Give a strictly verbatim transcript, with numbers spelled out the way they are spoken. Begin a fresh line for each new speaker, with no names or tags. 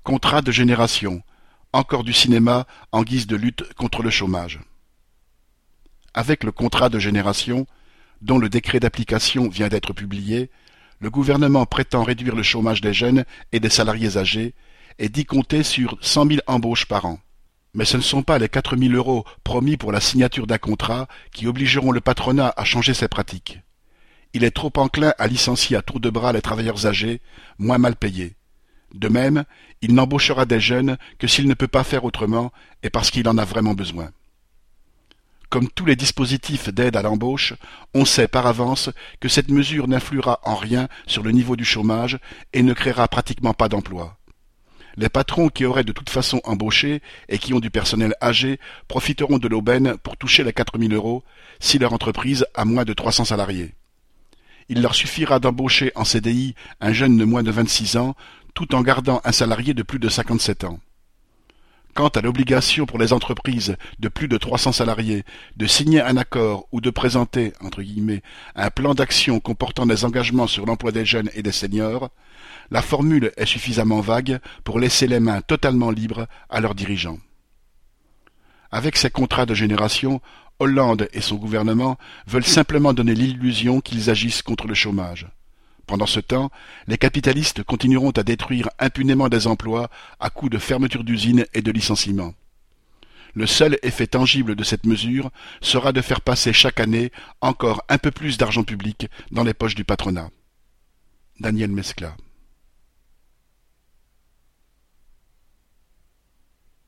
Contrat de génération, encore du cinéma en guise de lutte contre le chômage. Avec le contrat de génération, dont le décret d'application vient d'être publié, le gouvernement prétend réduire le chômage des jeunes et des salariés âgés et dit compter sur cent mille embauches par an. Mais ce ne sont pas les quatre mille euros promis pour la signature d'un contrat qui obligeront le patronat à changer ses pratiques. Il est trop enclin à licencier à tour de bras les travailleurs âgés, moins mal payés. De même, il n'embauchera des jeunes que s'il ne peut pas faire autrement et parce qu'il en a vraiment besoin. Comme tous les dispositifs d'aide à l'embauche, on sait par avance que cette mesure n'influera en rien sur le niveau du chômage et ne créera pratiquement pas d'emplois. Les patrons qui auraient de toute façon embauché et qui ont du personnel âgé profiteront de l'aubaine pour toucher les quatre mille euros si leur entreprise a moins de trois cents salariés. Il leur suffira d'embaucher en C D I un jeune de moins de vingt-six ans tout en gardant un salarié de plus de cinquante-sept ans. Quant à l'obligation pour les entreprises de plus de trois cents salariés de signer un accord ou de présenter, entre guillemets, un plan d'action comportant des engagements sur l'emploi des jeunes et des seniors, la formule est suffisamment vague pour laisser les mains totalement libres à leurs dirigeants. Avec ces contrats de génération, Hollande et son gouvernement veulent simplement donner l'illusion qu'ils agissent contre le chômage. Pendant ce temps, les capitalistes continueront à détruire impunément des emplois à coups de fermeture d'usines et de licenciements. Le seul effet tangible de cette mesure sera de faire passer chaque année encore un peu plus d'argent public dans les poches du patronat. Daniel Mescla.